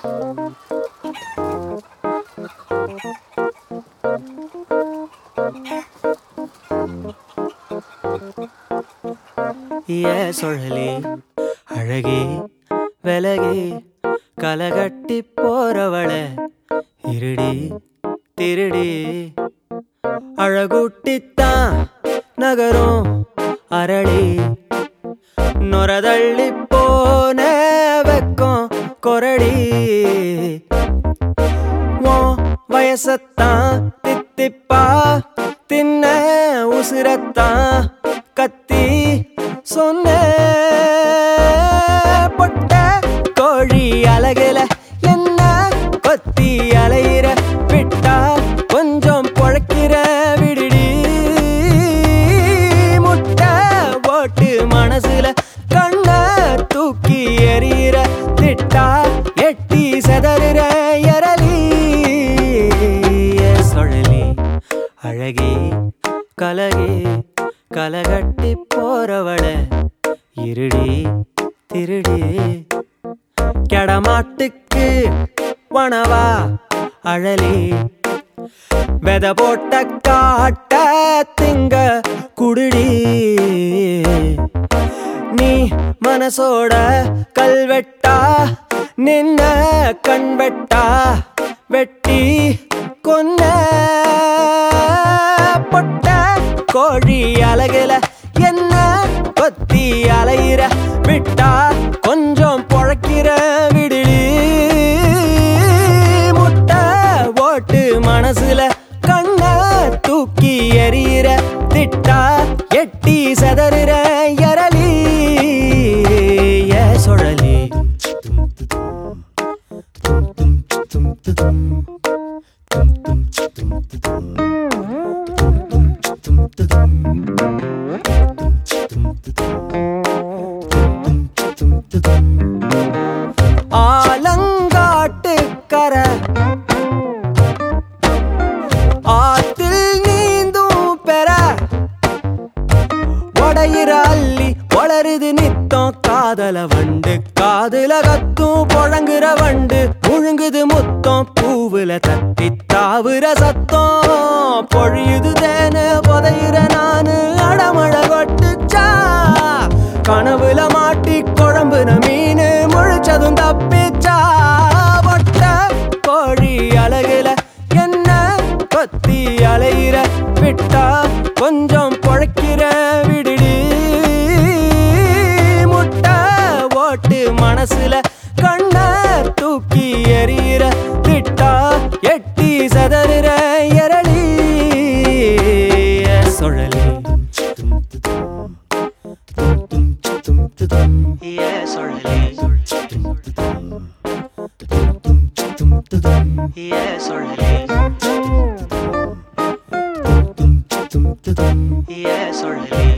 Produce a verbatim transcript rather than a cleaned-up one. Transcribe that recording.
ஏ சுழலி அழகே விலகே கலகட்டி போறவள இருடி திருடி அழகுட்டித்தான் நகரும் அரளி நொரதள்ளி போன வெக்கம் கொரடி ஓ வயசத்தான் தித்திப்பா தின்ன உசுரத்தான் கத்தி சொன்ன பொட்ட கோழி அழகுல என்ன கொத்தி அலையிற விட்டா கொஞ்சம் பொழைக்கிற விடுடி முட்டை ஓட்டு மனசுல கண்ண தூக்கி எறிகிற திட்டா எட்டி செதறுற எரலி சுழலி அழகே கலகே கலகட்டி போறவள இருடி திருடி கெடமாட்டுக்கு வனவா அழலி வெத போட்ட காட்ட திங்க குடுடி நீ மனசோட கல்வெட்டா நின்ன கண்வெட்டா வெட்டி கொன்ன பொட்ட கோழி அழகுல என்ன கொத்தி அலையிற விட்டா கொஞ்சம் பொழைக்கிற விடுடி முட்டை ஓட்டு மனசுல கண்ண தூக்கி எறிகிற திட்டா எட்டி செதறுற எரலி ஏ சுழலி ஆலங்காட்டுக்கர ஆத்தில் நீந்தும் பெற ஒடையிற அள்ளி வளருது நித்தம் காதல வண்டு காதுல கத்தும் பொழங்குற வண்டு முழுங்குது முத்தம் பூவுல தத்தி தாவுற சத்தம் பொழியுது தேன புதையிற நானு அடமழ கொட்டுச்சா கனவுல மாட்டி குழம்புன மீனு முழிச்சதும் தப்பிச்சா பொட்ட கோழி அழகுல என்ன கொத்தி அலையிற விட்டா கொஞ்சம் பொழைக்கிற விடுடி முட்டை ஓட்டு மனசுல கண்ண தூக்கி எறிகிற திட்டா எட்டி செதறுற எரளி சுழலி ஏ சுழலி ஏ சுழலி ஏ சுழலி